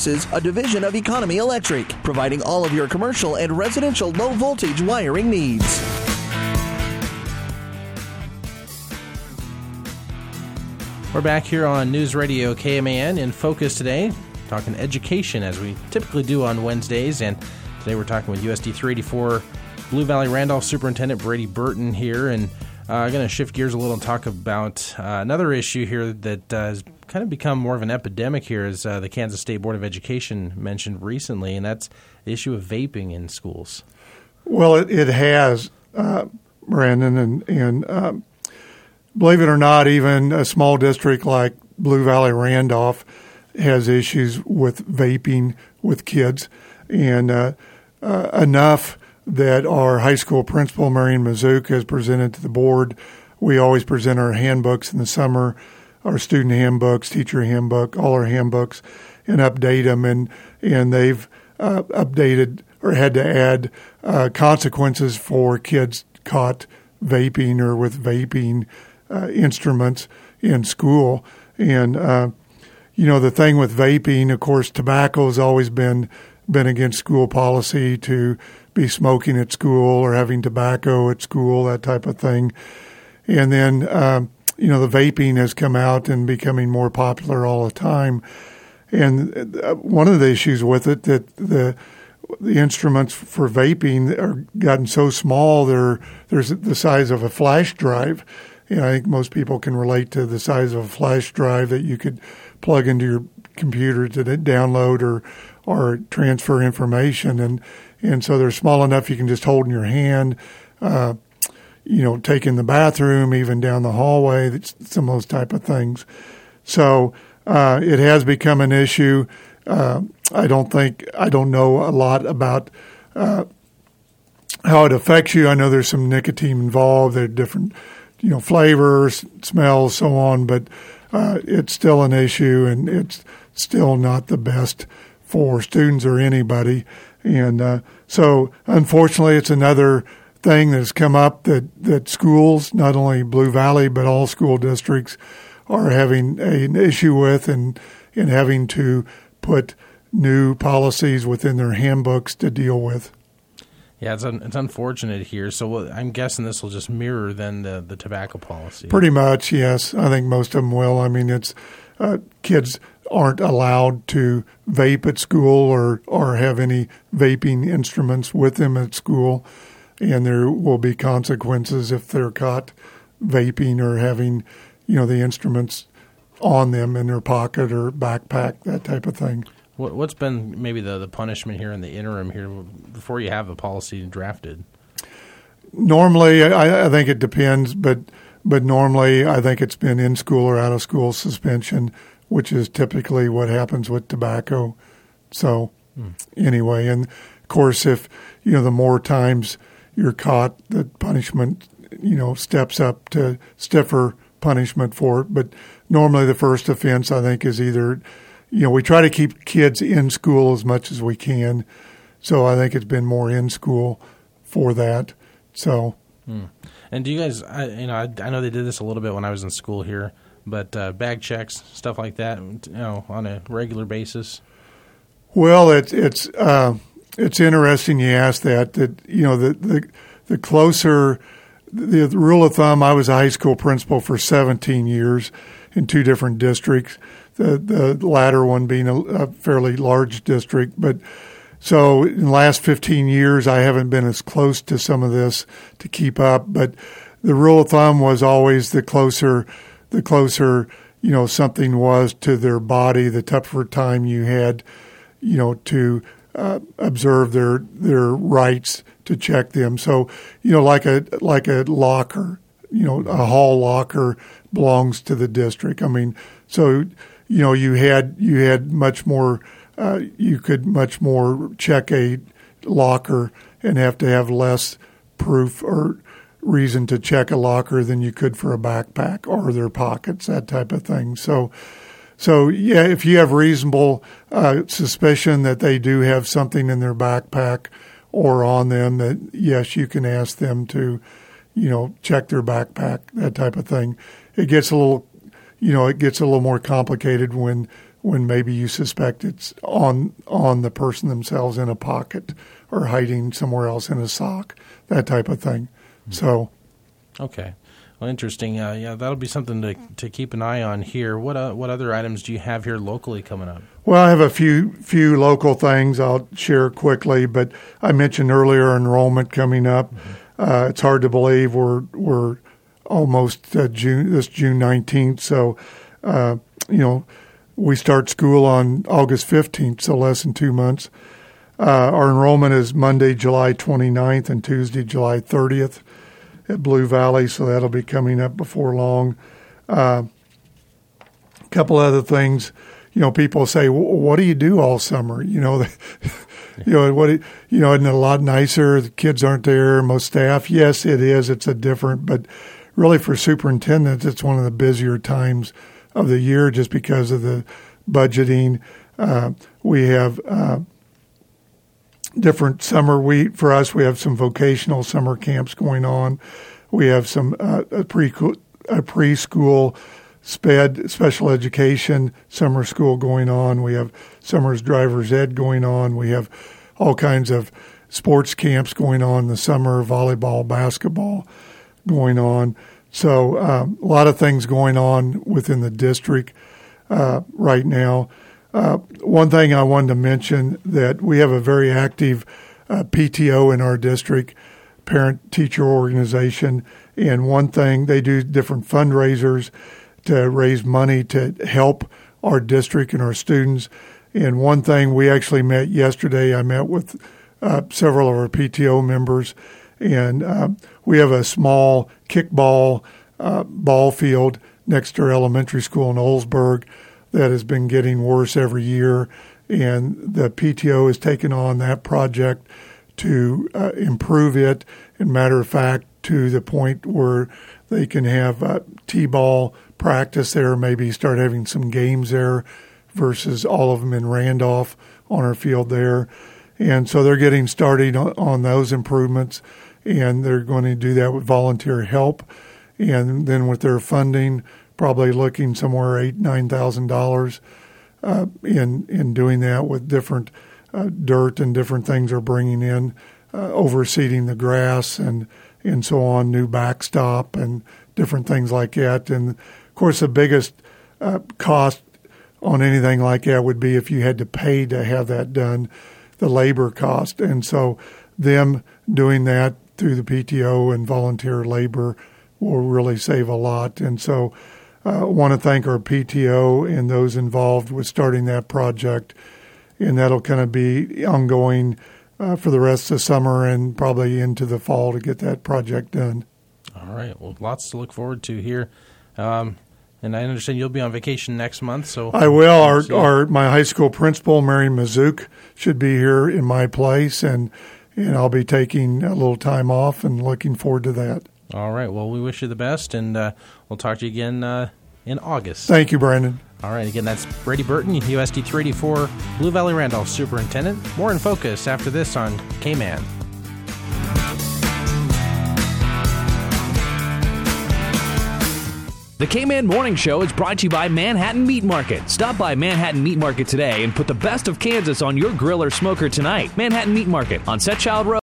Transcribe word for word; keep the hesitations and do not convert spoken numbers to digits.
Services, a division of Economy Electric, providing all of your commercial and residential low-voltage wiring needs. We're back here on News Radio K M A N in focus today, talking education as we typically do on Wednesdays, and today we're talking with U S D three eighty-four Blue Valley Randolph Superintendent Brady Burton here, and uh, I'm going to shift gears a little and talk about uh, another issue here that uh, has kind of become more of an epidemic here, as uh, the Kansas State Board of Education mentioned recently, and that's the issue of vaping in schools. Well, it, it has, uh, Brandon, and, and um, believe it or not, even a small district like Blue Valley Randolph has issues with vaping with kids, and uh, uh, enough that our high school principal, Marion Mazook, has presented to the board. We always present our handbooks in the summer, our student handbooks, teacher handbook, all our handbooks, and update them. And, and they've uh, updated or had to add uh, consequences for kids caught vaping or with vaping uh, instruments in school. And, uh, you know, the thing with vaping, of course, tobacco has always been been against school policy to be smoking at school or having tobacco at school, that type of thing. And then, um, you know, the vaping has come out and becoming more popular all the time. And one of the issues with it, that the the instruments for vaping are gotten so small, they're there's the size of a flash drive. You know, I think most people can relate to the size of a flash drive that you could plug into your computer to download or or transfer information. And and so they're small enough you can just hold in your hand, uh, you know, take in the bathroom, even down the hallway, some of those type of things. So uh, it has become an issue. Uh, I don't think, I don't know a lot about uh, how it affects you. I know there's some nicotine involved. There are different, you know, flavors, smells, so on, but uh, it's still an issue, and it's still not the best for students or anybody. And uh, so, unfortunately, it's another thing that has come up that, that schools, not only Blue Valley, but all school districts, are having a, an issue with, and, and having to put new policies within their handbooks to deal with. Yeah, it's un- it's unfortunate here. So what, I'm guessing this will just mirror then the, the tobacco policy. Pretty much, yes. I think most of them will. I mean, it's uh, kids aren't allowed to vape at school or, or have any vaping instruments with them at school, and there will be consequences if they're caught vaping or having, you know, the instruments on them in their pocket or backpack, that type of thing. What, what's been maybe the, the punishment here in the interim here before you have a policy drafted? Normally, I, I think it depends, but but normally I think it's been in school or out of school suspension, which is typically what happens with tobacco. So hmm. anyway, and of course, if you know the more times you're caught, the punishment, you know, steps up to stiffer punishment for it. But normally, the first offense I think is either, you know, we try to keep kids in school as much as we can. So I think it's been more in school for that. So, hmm. And do you guys, I, you know, I, I know they did this a little bit when I was in school here, but uh, bag checks, stuff like that, you know, on a regular basis. Well, it's it's uh, it's interesting you ask that. That you know, the the the closer the, the rule of thumb. I was a high school principal for seventeen years in two different districts. The the latter one being a, a fairly large district, but so in the last fifteen years, I haven't been as close to some of this to keep up. But the rule of thumb was always the closer, the closer, you know, something was to their body, the tougher time you had, you know, to uh, observe their their rights to check them. So, you know, like a like a locker, you know, a hall locker belongs to the district. I mean, so you know, you had you had much more. Uh, you could much more check a locker and have to have less proof or reason to check a locker than you could for a backpack or their pockets, that type of thing. So, so yeah, if you have reasonable uh, suspicion that they do have something in their backpack or on them, that yes, you can ask them to, you know, check their backpack, that type of thing. It gets a little, you know, it gets a little more complicated when when maybe you suspect it's on on the person themselves in a pocket or hiding somewhere else in a sock, that type of thing. Mm-hmm. So, okay, well, interesting. Uh, yeah, that'll be something to to keep an eye on here. What uh, what other items do you have here locally coming up? Well, I have a few few local things I'll share quickly, but I mentioned earlier enrollment coming up. Mm-hmm. Uh, it's hard to believe we're we're almost uh, June this June nineteenth. So, uh, you know, we start school on August fifteenth, so less than two months. Uh, our enrollment is Monday, July twenty-ninth and Tuesday, July thirtieth at Blue Valley, so that'll be coming up before long. Uh, a couple other things. You know, people say, well, "What do you do all summer?" You know, you know what? You know, isn't it a lot nicer? The kids aren't there, most staff. Yes, it is. It's a different, but really for superintendents, it's one of the busier times of the year just because of the budgeting. Uh, we have uh, different summer. We for us, we have some vocational summer camps going on. We have some uh, a pre a preschool. SPED, special education, summer school going on. We have summer's driver's ed going on. We have all kinds of sports camps going on in the summer, volleyball, basketball going on. So um, a lot of things going on within the district uh, right now. Uh, one thing I wanted to mention that we have a very active uh, P T O in our district, parent-teacher organization, and one thing, they do different fundraisers to raise money to help our district and our students. And one thing, we actually met yesterday. I met with uh, several of our P T O members, and uh, we have a small kickball uh, ball field next to our elementary school in Oldsburg that has been getting worse every year. And the P T O has taken on that project to uh, improve it. And matter of fact, to the point where they can have uh, T-ball practice there, maybe start having some games there versus all of them in Randolph on our field there. And so they're getting started on, on those improvements, and they're going to do that with volunteer help. And then with their funding, probably looking somewhere eight, nine thousand dollars uh, in in doing that with different uh, dirt and different things they're bringing in, uh, overseeding the grass and and so on, new backstop and different things like that. And of course, the biggest uh, cost on anything like that would be if you had to pay to have that done, the labor cost. And so them doing that through the P T O and volunteer labor will really save a lot. And so I uh, want to thank our P T O and those involved with starting that project. And that'll kind of be ongoing uh, for the rest of the summer and probably into the fall to get that project done. All right. Well, lots to look forward to here. Um, and I understand you'll be on vacation next month. So I will. Our, our my high school principal, Mary Mazook, should be here in my place, and and I'll be taking a little time off and looking forward to that. All right. Well, we wish you the best, and uh, we'll talk to you again uh, in August. Thank you, Brandon. All right. Again, that's Brady Burton, U S D three eighty-four, Blue Valley Randolph Superintendent. More in focus after this on K-Man. The K-Man Morning Show is brought to you by Manhattan Meat Market. Stop by Manhattan Meat Market today and put the best of Kansas on your grill or smoker tonight. Manhattan Meat Market on Setchild Road.